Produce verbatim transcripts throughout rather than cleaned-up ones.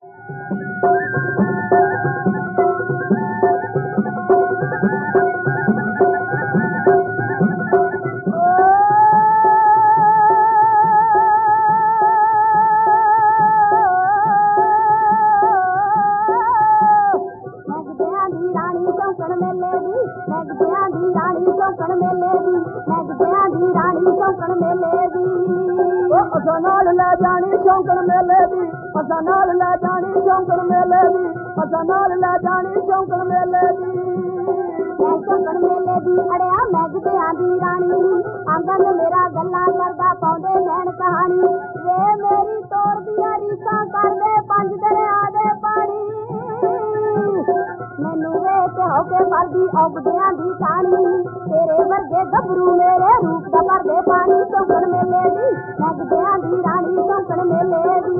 असां नाल लै जानी शौंकण मेले दी, असां नाल लै जानी शौंकण मेले दी, असां नाल लै जानी शौंकण मेले दी। मैं शौंकण मेले दी अड़िया मैं गधेआं दी रानी, आंगन मेरा गल्लां करदा पाउंदे नैन कहानी। वे मेरी तोर दियां रीसां करदे पंज दरिया दे पानी, मैनू वेख होके भरदी औ गधेआं दी टाणी। तेरे वर्गे गभरू मेरे रूप दा भरदे पानी, शौंकण मेले दी मैं गधेआं दी रानी, शौंकण मेले दी।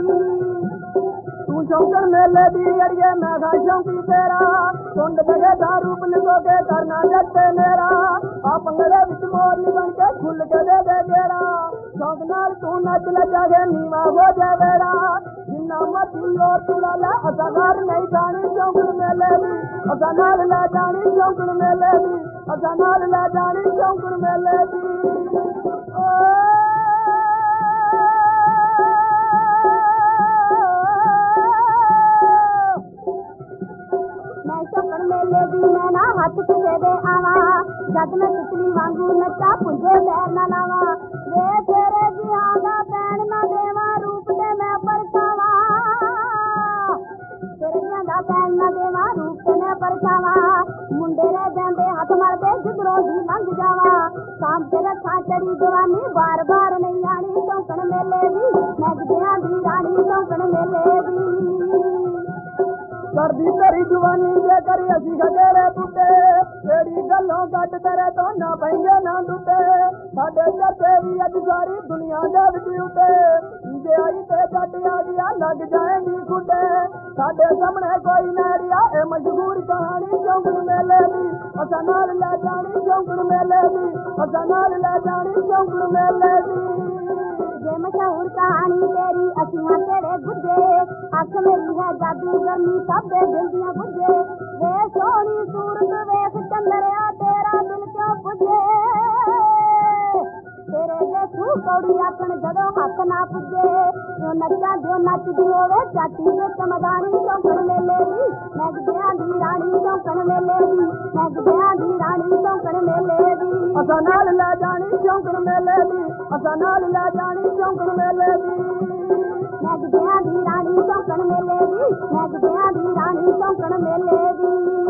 तू शौंकण मेले दी अड़िए मैं खां शौंकी तेरा, कुंड दगे दा रूप लिखो के करना जट्टे मेरा। आ पंगड़े विच मोरनी बन के खुल के दे दे गेड़ा, शौक नाल तू नच नचा के नीवा हो जाए बेड़ा। जिन्ना मर्जी और तू ला ला असां घर नहीं जानी शौंकण मेले दी, असां नाल लै जानी शौंकण मेले दी, असां नाल लै जानी शौंकण मेले दी। शौंकण मेले दी मैं ना हथ किसे दे आवा, जद मैं तितली वांगू नचा पुंजे पैर ना लावा। वे तेरे जिहां दा पैण ना देवा रूप ते मैं परछावा, तेरे जिहां दा पैण ना देवा रूप ते मैं परछावा। मुंडे रह जांदे हथ मरदे जिधरों दी लंघ जावा, शाम ते रखा चढ़ी जवानी बार बार नहीं आनी। शौंकण मेले दी मैं गधेआं दी रानी, शौंकण मेले दी। करदी तेरी जवानी जे करी असी खगेरे टुटे, तेरी गलों कट तेरे तो ना पेंगे ना टुटे। साडे चर्चे भी अज सारी दुनिया दे विच उठे, जे आई ते जट आ गया लग जाएंगी खुटे। साडे सामने कोई नैरिया ए मशहूर कहानी शौंकण मेले दी, असां नाल लै जानी शौंकण मेले दी, असां नाल लै जानी शौंकण मेले दी। जे मशहूर कहानी तेरी असियां केड़े गुज्जे, अख मेरी है जादूगरनी सब दे दिल दियां गुज्जे। वे सोहनी सूरत वेख चंदरिया तेरा दिल क्यों पुजे, तेरे जे तू कौड़ी आखण जदों हथ ना पुजे। जो नच्चा जो नचदी होवे चाटी ते चमदानी, शौंकण मेले दी मैं गधेआं दी रानी, शौंकण मेले दी मैं गधेआं दी रानी, शौंकण मेले दी। असां नाल लै जानी शौंकण मेले दी, असां नाल लै जानी शौंकण मेले दी। मैं गधेआं दी रानी, शौंकण मेले दी मैं गधेआं दी रानी, शौंकण मेले दी।